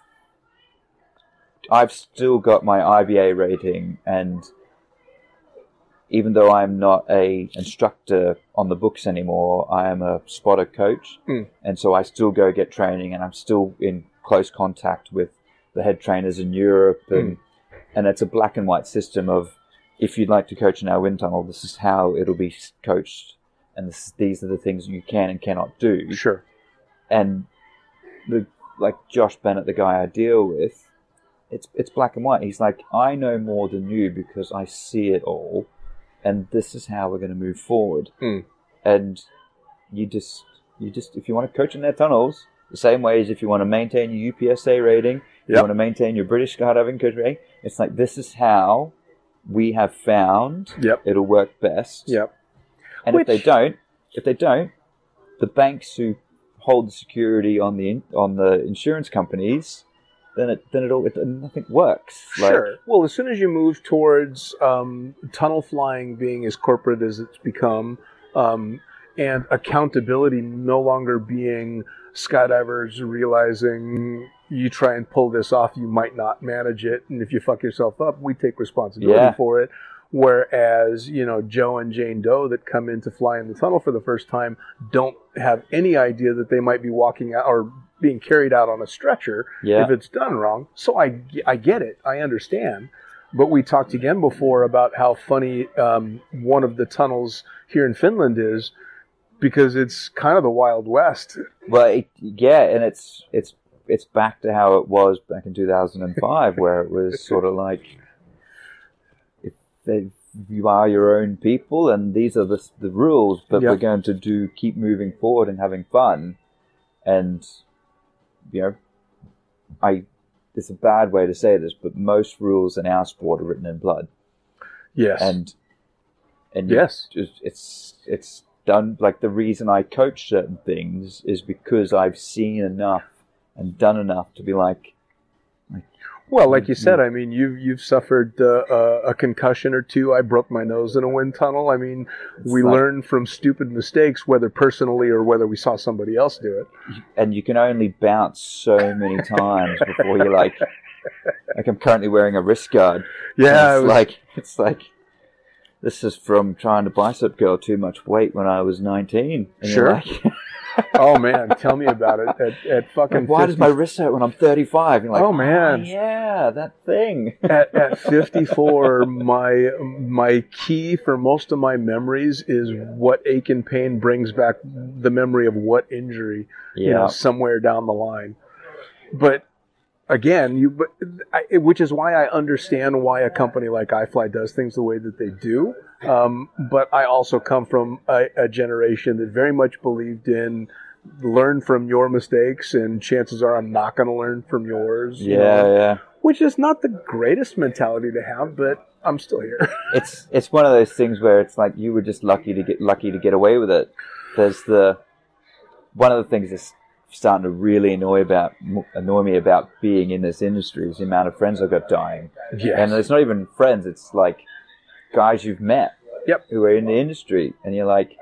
I've still got my I B A rating, and even though I'm not a instructor on the books anymore, I am a spotter coach, Mm. and so I still go get training, and I'm still in close contact with the head trainers in Europe, and and it's a black and white system of if you'd like to coach in our wind tunnel, this is how it'll be coached, and this, these are the things you can and cannot do. sure. And the like Josh Bennett, the guy I deal with, it's it's black and white. He's like, I know more than you because I see it all, and this is how we're going to move forward. Mm. And you just you just if you want to coach in their tunnels, the same way as if you want to maintain your U P S A rating, if you Yep. want to maintain your British skydiving coach rating, it's like this is how we have found Yep. it'll work best. Yep. And if they Which- don't, if they don't, the banks who hold the security on the in, on the insurance companies, then it then it all it, nothing works. Like, Sure. Well, as soon as you move towards um, tunnel flying being as corporate as it's become, um, and accountability no longer being skydivers realizing you try and pull this off, you might not manage it, and if you fuck yourself up, we take responsibility Yeah. for it. Whereas, you know, Joe and Jane Doe that come in to fly in the tunnel for the first time don't have any idea that they might be walking out or being carried out on a stretcher Yeah. if it's done wrong. So I, I get it. I understand. But we talked again before about how funny um, one of the tunnels here in Finland is because it's kind of the Wild West. Well, it, yeah, and it's it's it's back to how it was back in two thousand five, where it was sort of like if they you are your own people, and these are the the rules. But Yep. we're going to do keep moving forward and having fun. And you know, I it's a bad way to say this, but most rules in our sport are written in blood. Yes. And and you Yes. just, it's it's done. Like, the reason I coach certain things is because I've seen enough and done enough to be like, Well, like you said, I mean, you've you've suffered uh, a, a concussion or two. I broke my nose in a wind tunnel. I mean, we like- learn from stupid mistakes, whether personally or whether we saw somebody else do it. and you can only bounce so many times before you're like, like I'm currently wearing a wrist guard. Yeah, And it it's was- like it's like this is from trying to bicep curl too much weight when I was nineteen. And you're Sure. like, Oh man, tell me about it. At, at fucking like, why does fifty my wrist hurt when I'm thirty-five? And you're like, Oh, man. yeah, that thing. at, at fifty-four, my my key for most of my memories is what ache and pain brings back the memory of what injury, you know, Yeah. somewhere down the line. But again, you, but I, which is why I understand why a company like iFly does things the way that they do. Um, but I also come from a, a generation that very much believed in learn from your mistakes, and chances are I'm not going to learn from yours. you Yeah, know, yeah. Which is not the greatest mentality to have, but I'm still here. It's it's one of those things where it's like you were just lucky to get lucky to get away with it. There's the one of the things that's starting to really annoy about annoy me about being in this industry is the amount of friends I've got dying. Yes. And it's not even friends; it's like guys you've met, Yep. who are in the industry, and you're like,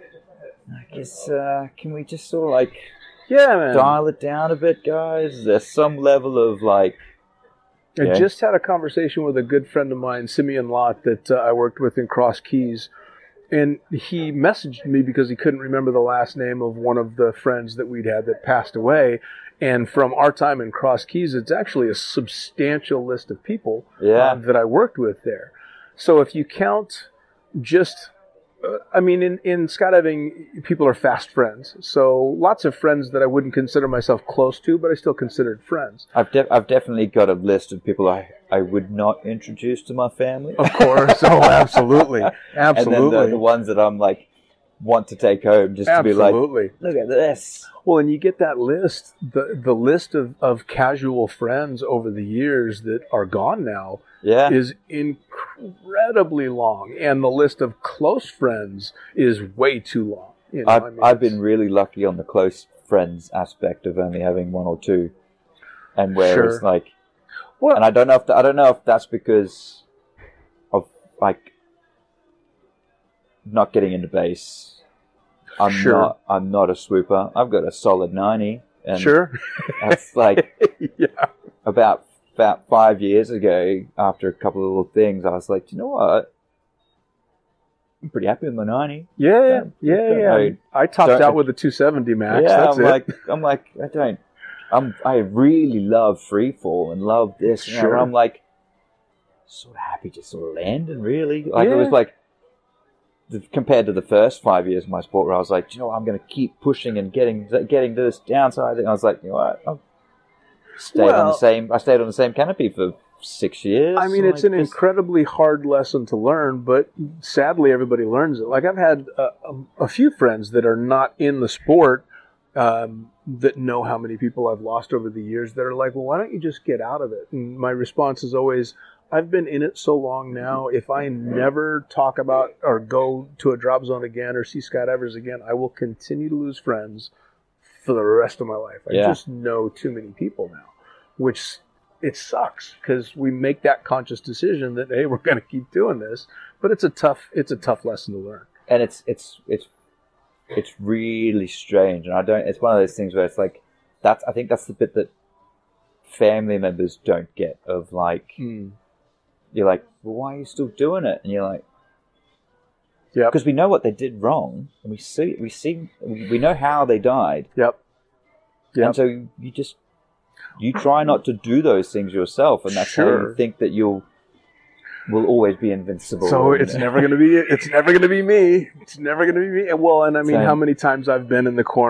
I guess uh, can we just sort of like Yeah, man. dial it down a bit, guys? There's some level of like, I Yeah. just had a conversation with a good friend of mine, Simeon Lott, that uh, I worked with in Cross Keys. And he messaged me because he couldn't remember the last name of one of the friends that we'd had that passed away. And from our time in Cross Keys, it's actually a substantial list of people Yeah. uh, that I worked with there. So if you count just, uh, I mean, in, in skydiving, people are fast friends. So lots of friends that I wouldn't consider myself close to, but I still considered friends. I've de- I've definitely got a list of people I I would not introduce to my family. Of course. Oh, absolutely. Absolutely. And then the, the ones that I'm like want to take home just to be like, Absolutely. look at this. Well, and you get that list, the the list of, of casual friends over the years that are gone now Yeah. is incredibly long. And the list of close friends is way too long. You know, I've, I mean, I've it's- been really lucky on the close friends aspect of only having one or two. And where Sure. it's like, Well, and I don't know if, I don't know if that's because of like not getting into base. I'm Sure. not, I'm not a swooper. I've got a solid ninety. And sure. that's like, Yeah. about about five years ago, after a couple of little things, I was like, "Do you know what? I'm pretty happy with my ninety." Yeah, yeah, yeah. I- I topped don't- out with a two seventy max. yeah, That's I'm it. like, I'm like, I don't, I'm, I really love freefall and love this. You know, Sure. and I'm like, sort of happy just sort of landing, really. Like it was Yeah. like, the, compared to the first five years of my sport, where I was like, "Do you know what? I'm going to keep pushing and getting getting to this downside." And I was like, you know what? I'll stayed on Well- the same. I stayed on the same canopy for six years. I mean, Like, it's an just- incredibly hard lesson to learn, but sadly, everybody learns it. Like, I've had a, a, a few friends that are not in the sport um, that know how many people I've lost over the years that are like, well, why don't you just get out of it? And my response is always, I've been in it so long now, if I never talk about or go to a drop zone again or see skydivers again, I will continue to lose friends for the rest of my life. I Yeah. just know too many people now, which it sucks because we make that conscious decision that, hey, we're going to keep doing this, but it's a tough, it's a tough lesson to learn. and it's it's it's it's really strange, and I don't. It's one of those things where it's like that's. I think that's the bit that family members don't get. Of like, Mm. you're like, well, why are you still doing it? And you're like, Yep. because we know what they did wrong, and we see we see we know how they died, Yep. Yep. and so you just you try not to do those things yourself, and that's how Sure. you think that you'll will always be invincible. So and- it's never going to be, it's never going to be me. It's never going to be me. And well, and I mean, Same. how many times I've been in the corner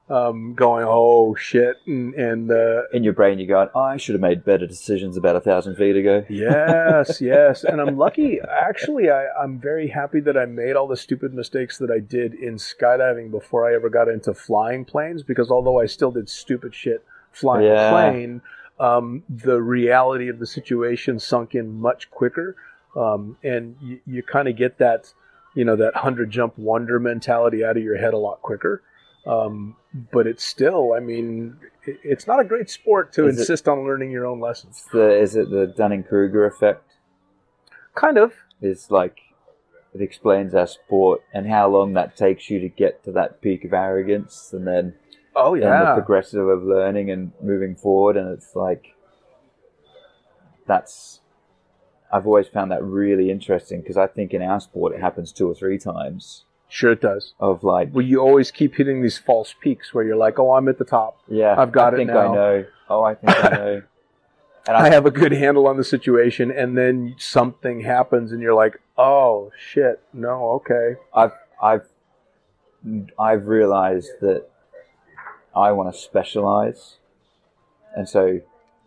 um, going, oh shit, and, and uh, In your brain, you go, oh, I should have made better decisions about a thousand feet ago. yes, yes. And I'm lucky. Actually, I, I'm very happy that I made all the stupid mistakes that I did in skydiving before I ever got into flying planes, because although I still did stupid shit flying Yeah. a plane, um, the reality of the situation sunk in much quicker. Um, and you, you kind of get that, you know, that hundred jump wonder mentality out of your head a lot quicker. Um, but it's still, I mean, it, it's not a great sport to Is it- insist on learning your own lessons. The, is it the Dunning-Kruger effect? Kind of. It's like, it explains our sport and how long that takes you to get to that peak of arrogance, and then Oh, and the yeah. progressive of learning and moving forward. And it's like, that's, I've always found that really interesting, because I think in our sport it happens two or three times Sure it does. of like, Well, you always keep hitting these false peaks where you're like, oh, I'm at the top. yeah, I've got I it think now. I know. Oh, I think I know. And I have a good handle on the situation, and then something happens and you're like, oh, shit, no, okay. I've I've I've realized that I want to specialize, and so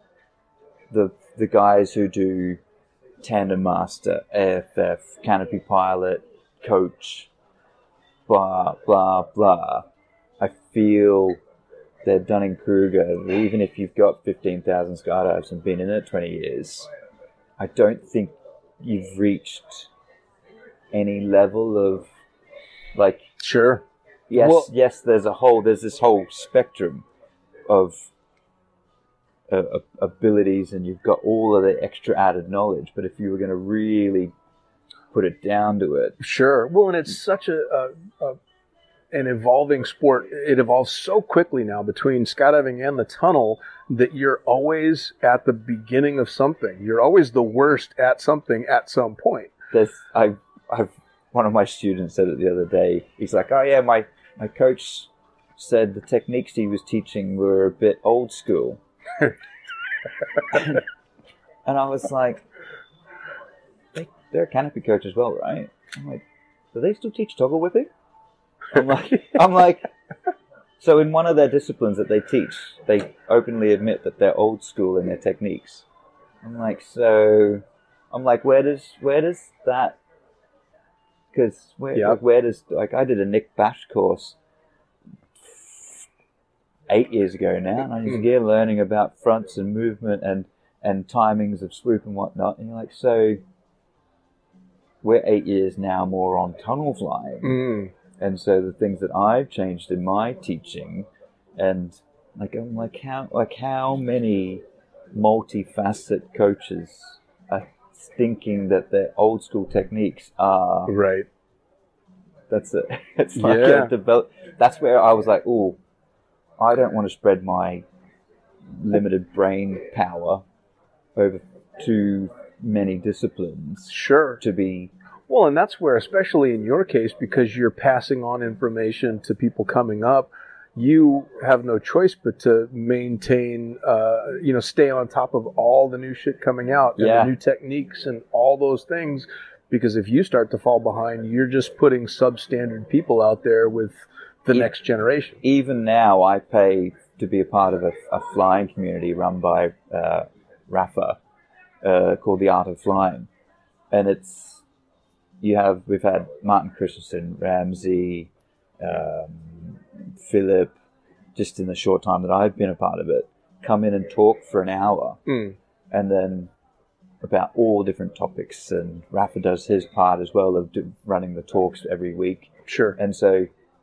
the the guys who do tandem master, A F F, canopy pilot, coach, blah blah blah, I feel they're Dunning-Kruger. Even if you've got fifteen thousand skydives and been in it twenty years, I don't think you've reached any level of, like, Sure. yes, Well- yes, there's a whole, there's this whole spectrum of uh, uh, abilities, and you've got all of the extra added knowledge. But if you were going to really put it down to it, Sure. Well, and it's such a, a, a an evolving sport. It evolves so quickly now between skydiving and the tunnel that you're always at the beginning of something. You're always the worst at something at some point. there's, I, I've, one of my students said it the other day. He's like, oh yeah, my, my coach said the techniques he was teaching were a bit old school. And I was like, they, they're a canopy coach as well, right? I'm like, do they still teach toggle whipping? I'm like, I'm like, so in one of their disciplines that they teach, they openly admit that they're old school in their techniques. I'm like, so, I'm like, where does, where does that, because where, Yeah. like, where does, like, I did a Nick Bash course eight years ago now, and I was here learning about fronts and movement and, and timings of swoop and whatnot, and you're like, so, we're eight years now more on tunnel flying. Mm. And so the things that I've changed in my teaching, and like I'm like how like how many multifaceted coaches are thinking that their old school techniques are Right. that's it. It's like Yeah. a develop. That's where I was like, oh, I don't want to spread my limited brain power over too many disciplines Sure. to be. Well, and that's where, especially in your case, because you're passing on information to people coming up, you have no choice but to maintain, uh, you know, stay on top of all the new shit coming out and Yeah. the new techniques and all those things. Because if you start to fall behind, you're just putting substandard people out there with the Yeah. next generation. Even now, I pay to be a part of a, a flying community run by uh, Rafa uh, called The Art of Flying. And it's, you have, we've had Martin Christensen, Ramsey, um, Philip, just in the short time that I've been a part of it, come in and talk for an hour. Mm. And then about all different topics. And Rafa does his part as well of do, running the talks every week. Sure. And so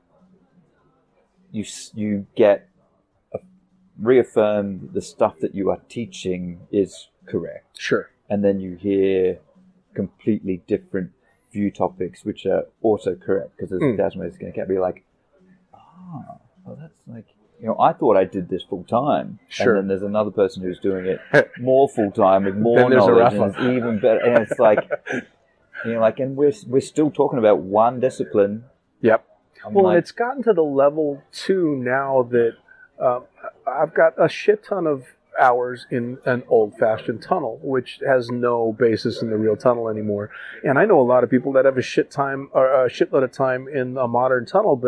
you s- you get a, reaffirm that the stuff that you are teaching is correct, Sure. and then you hear completely different view topics which are also correct, because there's Mm. a thousand ways to get it. Be like, ah, well, that's like, you know, I thought I did this full time, Sure. and then there's another person who's doing it more full time with more Then there's a knowledge, and Rafa. it's even better. And it's like, you know, like, and we're we're still talking about one discipline. Yep. I'm Well, like, and it's gotten to the level, too, now that um, I've got a shit ton of hours in an old-fashioned tunnel, which has no basis in the real tunnel anymore. And I know a lot of people that have a shit time or a shitload of time in a modern tunnel, but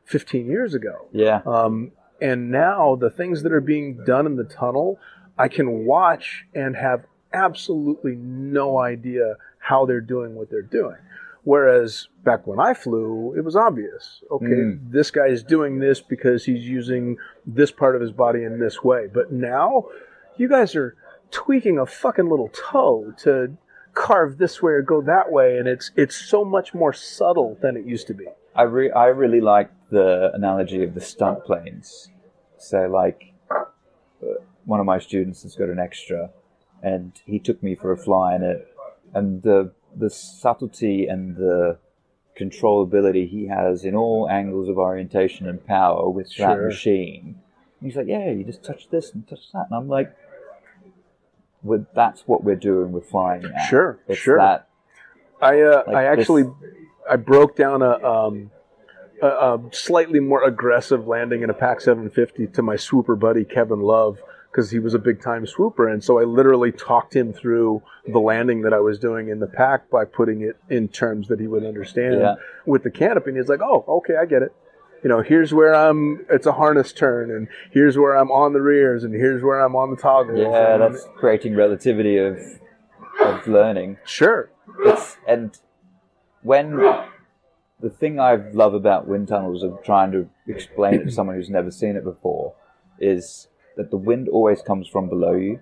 fifteen years ago. Yeah. Um, and now the things that are being done in the tunnel, I can watch and have absolutely no idea how they're doing what they're doing. Whereas back when I flew, it was obvious. Okay, mm. this guy is doing this because he's using this part of his body in this way. But now, you guys are tweaking a fucking little toe to carve this way or go that way, and it's it's so much more subtle than it used to be. I re- I really like the analogy of the stunt planes. So, like, one of my students has got an extra, and he took me for a fly in it, and the the subtlety and the controllability he has in all angles of orientation and power with sure. that machine. And he's like, yeah, you just touch this and touch that, and I'm like, well, that's what we're doing with flying now. Sure, it's sure. That, I uh, like I actually this... I broke down a. Um, A, a slightly more aggressive landing in a Pac seven fifty to my swooper buddy Kevin Love, because he was a big time swooper, and so I literally talked him through the landing that I was doing in the Pac by putting it in terms that he would understand yeah. with the canopy. And he's like, "Oh, okay, I get it. You know, here's where I'm. It's a harness turn, and here's where I'm on the rears, and here's where I'm on the toggles." Yeah, and, that's creating relativity of of learning. Sure. It's, and when. The thing I love about wind tunnels, of trying to explain it to someone who's never seen it before, is that the wind always comes from below you.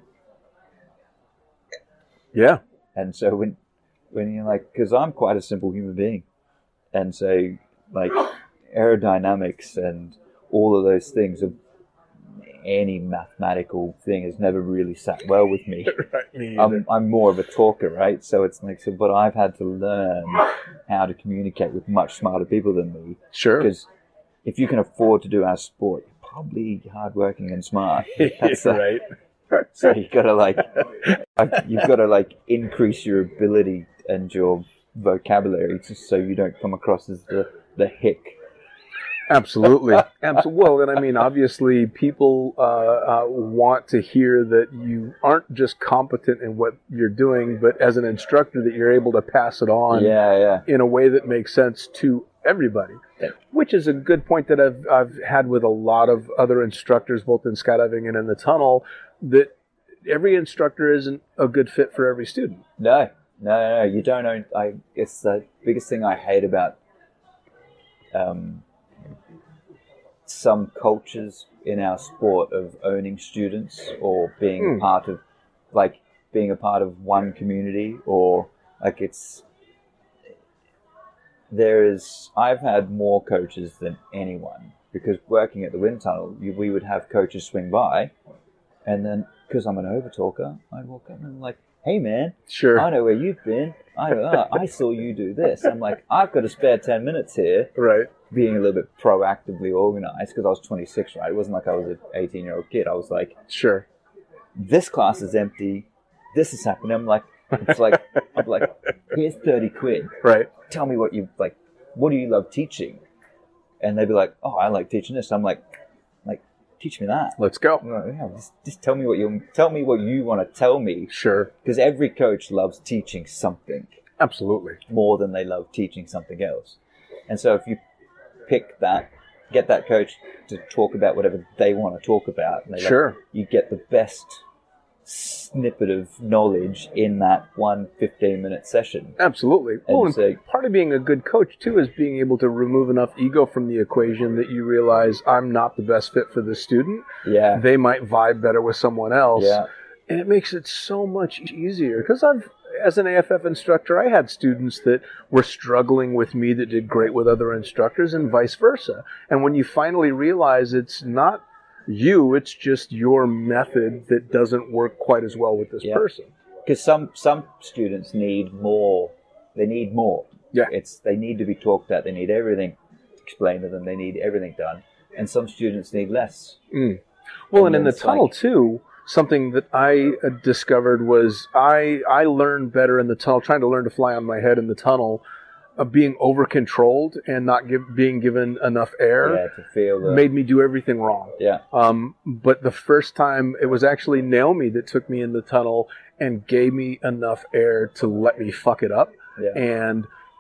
Yeah. And so when when you're like, because I'm quite a simple human being, and so like aerodynamics and all of those things, of any mathematical thing has never really sat well with me. Right, me I'm, I'm more of a talker, right? So it's like, so, but I've had to learn how to communicate with much smarter people than me. Sure. Because if you can afford to do our sport, you're probably hardworking and smart. That's right. A, so you gotta like, you've got to like increase your ability and your vocabulary just so you don't come across as the the hick. Absolutely. Absolutely. Well, and I mean, obviously, people uh, uh, want to hear that you aren't just competent in what you're doing, but as an instructor, that you're able to pass it on yeah, yeah. in a way that makes sense to everybody. Yeah. Which is a good point that I've I've had with a lot of other instructors, both in skydiving and in the tunnel, that every instructor isn't a good fit for every student. No, no, no. You don't know. I it's the biggest thing I hate about. Um, some cultures in our sport of owning students or being mm. a part of, like, being a part of one community, or like it's, there is, I've had more coaches than anyone, because working at the wind tunnel, you, we would have coaches swing by, and then, because I'm an overtalker, I'd walk up and I'm like, hey man, sure, I know where you've been. I know, I saw you do this. I'm like, I've got a spare ten minutes here. Right. Being a little bit proactively organized, because I was twenty-six, right? It wasn't like I was an eighteen-year-old kid. I was like, sure, this class is empty. This is happening. I'm like, it's like, I'm like, here's thirty quid. Right. Tell me what you like. What do you love teaching? And they'd be like, oh, I like teaching this. I'm like, like, teach me that. Let's go. Like, yeah, just, just tell me what you tell me what you want to tell me. Sure. Because every coach loves teaching something. Absolutely. More than they love teaching something else. And so if you pick that, get that coach to talk about whatever they want to talk about, and they sure, like, you get the best snippet of knowledge in that one fifteen minute session. Absolutely. And well, so, part of being a good coach too is being able to remove enough ego from the equation that you realize I'm not the best fit for this student. Yeah, they might vibe better with someone else. Yeah, and it makes it so much easier, because I've, as an A F F instructor, I had students that were struggling with me that did great with other instructors, and vice versa. And when you finally realize it's not you, it's just your method that doesn't work quite as well with this yeah. person. Because some some students need more. They need more. Yeah. It's they need to be talked at. They need everything explained to them. They need everything done. And some students need less. Mm. Well, and, and in the tunnel like, too, something that I uh, discovered was I I learned better in the tunnel, trying to learn to fly on my head in the tunnel, of being over controlled and not give, being given enough air. Yeah, to feel the... made me do everything wrong. Yeah. Um, but the first time, it was actually Naomi that took me in the tunnel and gave me enough air to let me fuck it up. Yeah. And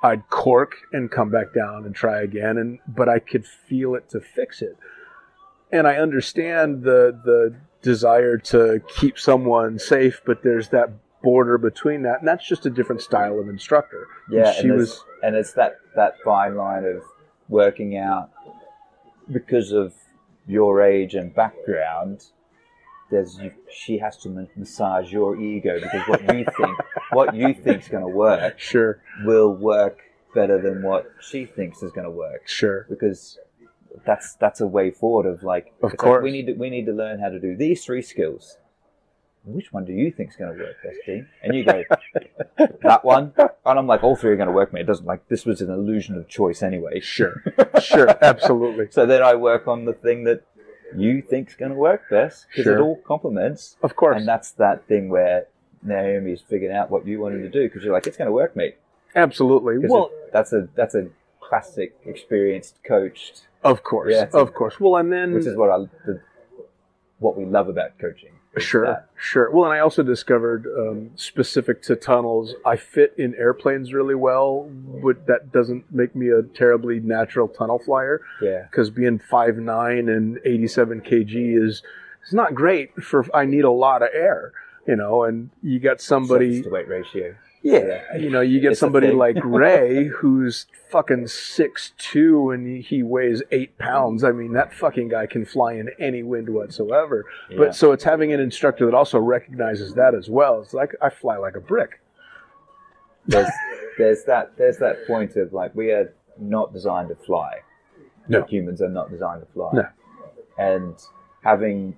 I'd cork and come back down and try again, and but I could feel it to fix it. And I understand the the desire to keep someone safe, but there's that border between that, and that's just a different style of instructor. Yeah, and she and, was, and it's that, that fine line of working out because of your age and background. There's she has to massage your ego because what you think what you think's going to work sure, will work better than what she thinks is going to work. sure, Because that's that's a way forward of like, Of it's like, course. we need to, we need to learn how to do these three skills. Which one do you think's going to work best, Dean? And you go, that one. And I'm like, all three are going to work, mate. It doesn't like this was an illusion of choice anyway. sure, sure, absolutely, So then I work on the thing that you think's going to work best because Sure. it all complements. of course, And that's that thing where Naomi's figuring out what you wanted to do because you're like, it's going to work, mate. absolutely. 'Cause Well, it- that's a that's a classic, experienced, coached, of course, Yeah, it's- of course. Well, and then which is what I the, what we love about coaching. is Sure, that. sure. Well, and I also discovered, um, specific to tunnels, I fit in airplanes really well, but that doesn't make me a terribly natural tunnel flyer, Yeah. because being five nine and eighty-seven kilograms is is not great for, I need a lot of air, you know, and you got somebody, Surface to weight ratio. yeah, you know, you get It's a somebody thing. like Ray who's fucking six two and he, he weighs eight pounds. I mean, that fucking guy can fly in any wind whatsoever. Yeah. But so it's having an instructor that also recognizes that as well. It's like I fly like a brick. There's there's that there's that point of like we are not designed to fly. No. Like humans are not designed to fly. No. And having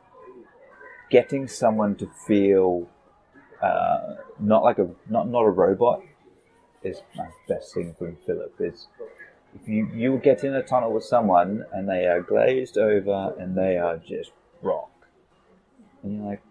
getting someone to feel uh, not like a not not a robot is my best thing from Philip. Is if you you get in a tunnel with someone and they are glazed over and they are just rock, and you're like,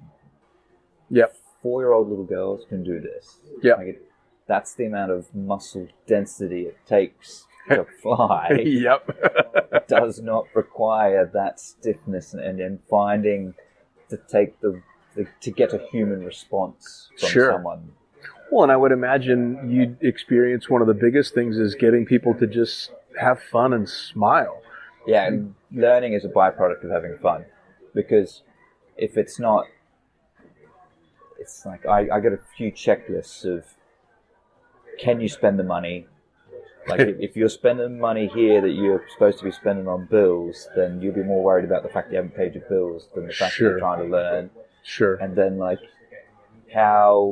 Yep. four-year-old little girls can do this. Yep. Like it, that's the amount of muscle density it takes to fly. Yep. It does not require that stiffness and, and finding to take the, the to get a human response from Sure. someone. Well, and I would imagine you'd experience one of the biggest things is getting people to just have fun and smile. Yeah, and learning is a byproduct of having fun, because if it's not, it's like I, I got a few checklists of can you spend the money. Like if, if you're spending money here that you're supposed to be spending on bills, then you'll be more worried about the fact you haven't paid your bills than the fact that Sure. you're trying to learn. Sure. And then like how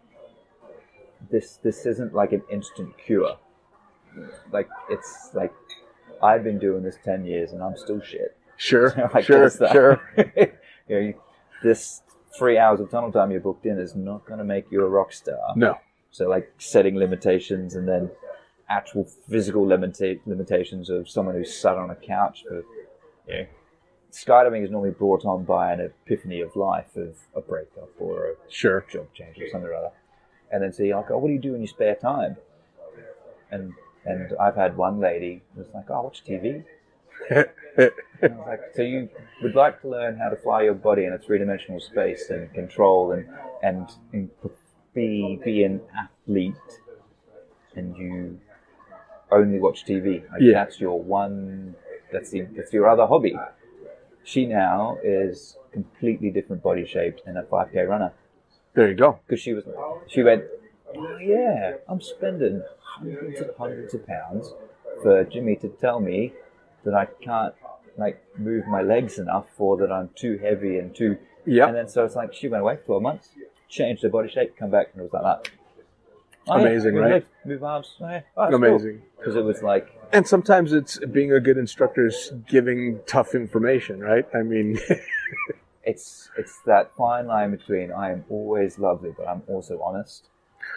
this this isn't like an instant cure. Like it's like I've been doing this ten years and I'm still shit. Sure. Like, Sure. there's that. Sure. You know, you- this three hours of tunnel time you booked in is not going to make you a rock star. No. So like setting limitations and then actual physical limita- limitations of someone who's sat on a couch for, you know, skydiving is normally brought on by an epiphany of life, of a breakup or a Sure. job change or something or other. And then so you're like, oh, what do you do in your spare time? And and I've had one lady who's like, oh, I watch T V. And I was like, so you would like to learn how to fly your body in a three-dimensional space and control and and, and be be an athlete, and you only watch T V. Like Yeah. that's your one. That's the that's your other hobby. She now is completely different body shape and a five K runner There you go. because she was she went, oh yeah, I'm spending hundreds and hundreds of pounds for Jimmy to tell me that I can't like move my legs enough, or that I'm too heavy and too. Yep. And then so it's like she went away for twelve months, changed her body shape, come back, and it was like that. Oh, yeah, Amazing, move right? legs, move arms. Oh, yeah. Oh, Amazing. Because it was like, And sometimes it's being a good instructor is giving tough information, right? I mean, it's it's that fine line between I am always lovely, but I'm also honest.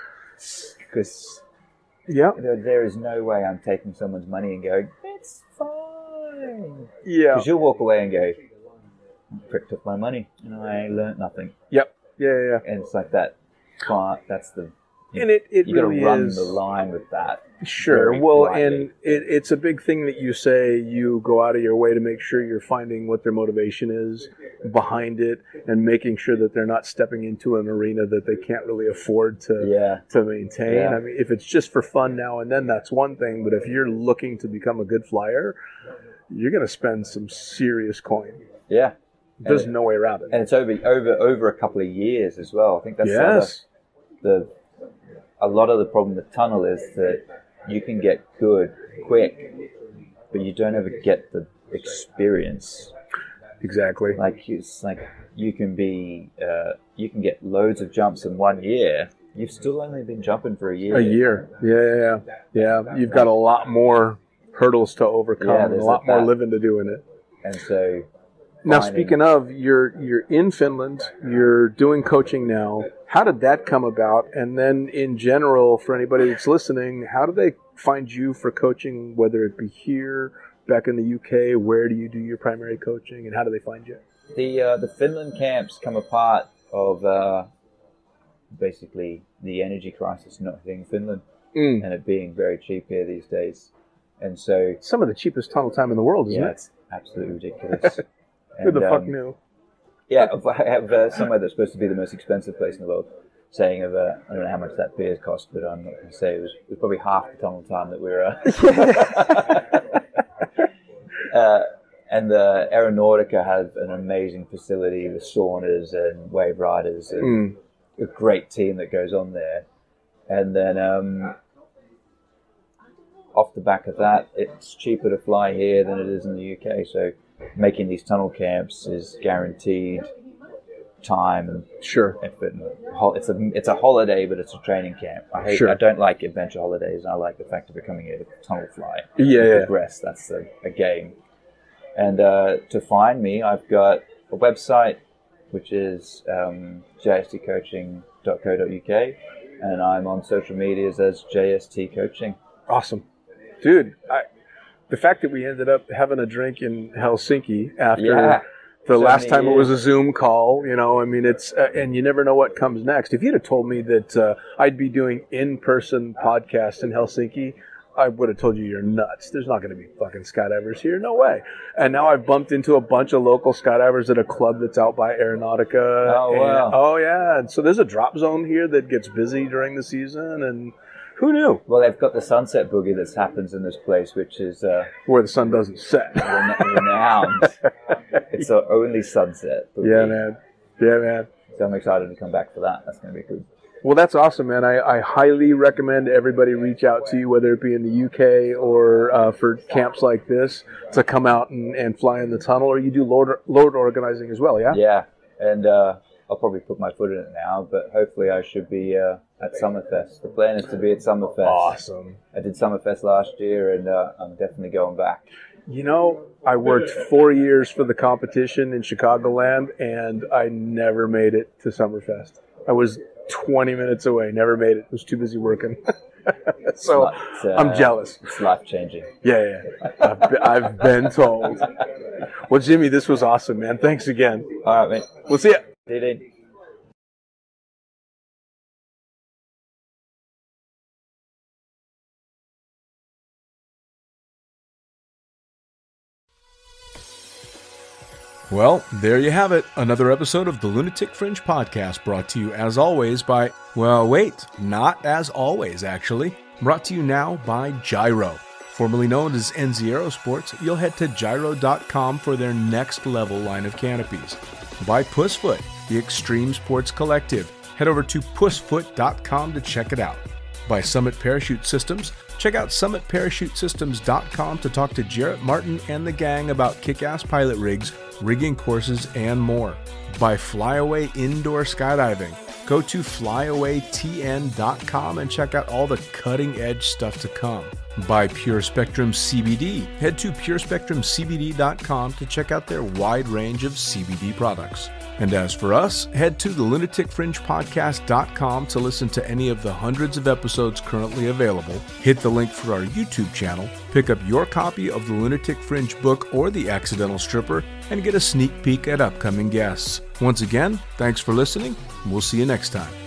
Because yeah, there, there is no way I'm taking someone's money and going, it's fine. yeah, Because you'll walk away and go, prick took my money and I learnt nothing. yep, yeah, yeah, yeah. And it's like that. fi- That's the And it, it you got to really run is. the line with that. Sure. very Well, politely. and it, it's a big thing that you say you go out of your way to make sure you're finding what their motivation is behind it and making sure that they're not stepping into an arena that they can't really afford to Yeah. to maintain. Yeah. I mean, if it's just for fun now and then, that's one thing. But if you're looking to become a good flyer, you're going to spend some serious coin. Yeah. There's And- no way around it. And it's over over over a couple of years as well. I think that's Yes. the, the a lot of the problem with tunnel is that you can get good quick, but you don't ever get the experience. Exactly. Like it's like you can be uh, you can get loads of jumps in one year. You've still only been jumping for a year. A year. Yeah, yeah, yeah. Yeah. You've got a lot more hurdles to overcome Yeah, and a there's lot that- more living to do in it. And so Now, finding- speaking of, you're you're in Finland. You're doing coaching now. How did that come about? And then, in general, for anybody that's listening, how do they find you for coaching? Whether it be here, back in the U K, where do you do your primary coaching, and how do they find you? the uh, the Finland camps come a part of uh, basically the energy crisis not hitting Finland Mm. and it being very cheap here these days. And so Some of the cheapest tunnel time in the world, isn't yeah, it? it's absolutely ridiculous. Who the And, fuck um, knew? Yeah, I have uh, somewhere that's supposed to be the most expensive place in the world, saying of uh, I don't know how much that beer cost, but I'm not going to say it was, it was probably half the tunnel time that we were. Uh, uh, and the Aeronautica have an amazing facility with saunas and wave riders and Mm. a great team that goes on there. And then um, off the back of that, it's cheaper to fly here than it is in the U K. So making these tunnel camps is guaranteed time and Sure. effort. And hol- it's a it's a holiday, but it's a training camp. I hate. Sure. I don't like adventure holidays. I like the fact of it coming here to tunnel fly. Yeah, and yeah. progress. That's a, a game. And uh, to find me, I've got a website, which is um, j s t coaching dot co dot u k, and I'm on social medias as J S T Coaching. Awesome. Dude, I, the fact that we ended up having a drink in Helsinki after Yeah. the So last many time it was a years. Zoom call, you know, I mean, it's, uh, and you never know what comes next. If you'd have told me that uh, I'd be doing in-person podcasts in Helsinki, I would have told you you're nuts. There's not going to be fucking skydivers here. No way. And now I've bumped into a bunch of local skydivers at a club that's out by Aeronautica. Oh, and- wow. oh, yeah. And so there's a drop zone here that gets busy during the season, and who knew Well, they've got the sunset boogie that happens in this place, which is uh, where the sun doesn't set? ren- renowned. It's the only sunset boogie. Yeah, man. Yeah, man. So I'm excited to come back for that. That's going to be good. Well, that's awesome, man. I, I highly recommend everybody reach out to you, whether it be in the U K or uh, for camps like this, to come out and, and fly in the tunnel, or you do load, load organizing as well, yeah? Yeah, and uh, I'll probably put my foot in it now, but hopefully I should be uh, at Summerfest. The plan is to be at Summerfest. Awesome. I did Summerfest last year, and uh, I'm definitely going back. You know, I worked four years for the competition in Chicagoland, and I never made it to Summerfest. I was twenty minutes away, never made it. Was too busy working. So It's, uh, I'm jealous. It's life changing. Yeah, yeah. I've been, I've been told. Well, Jimmy, this was awesome, man. Thanks again. All right, mate. We'll see ya. See you then. Well, there you have it. Another episode of the Lunatic Fringe Podcast, brought to you as always by, well, wait, not as always, actually. Brought to you now by Gyro. Formerly known as N Z Aerosports, you'll head to gyro dot com for their next level line of canopies. By Pussfoot, the Extreme Sports Collective. Head over to puss foot dot com to check it out. By Summit Parachute Systems, check out summit parachute systems dot com to talk to Jarrett Martin and the gang about kick-ass pilot rigs, rigging courses, and more. By Flyaway Indoor Skydiving, go to flyaway t n dot com and check out all the cutting-edge stuff to come. By Pure Spectrum C B D, head to pure spectrum c b d dot com to check out their wide range of C B D products. And as for us, head to the lunatic fringe podcast dot com to listen to any of the hundreds of episodes currently available. Hit the link for our YouTube channel, pick up your copy of the Lunatic Fringe book or The Accidental Stripper, and get a sneak peek at upcoming guests. Once again, thanks for listening, and we'll see you next time.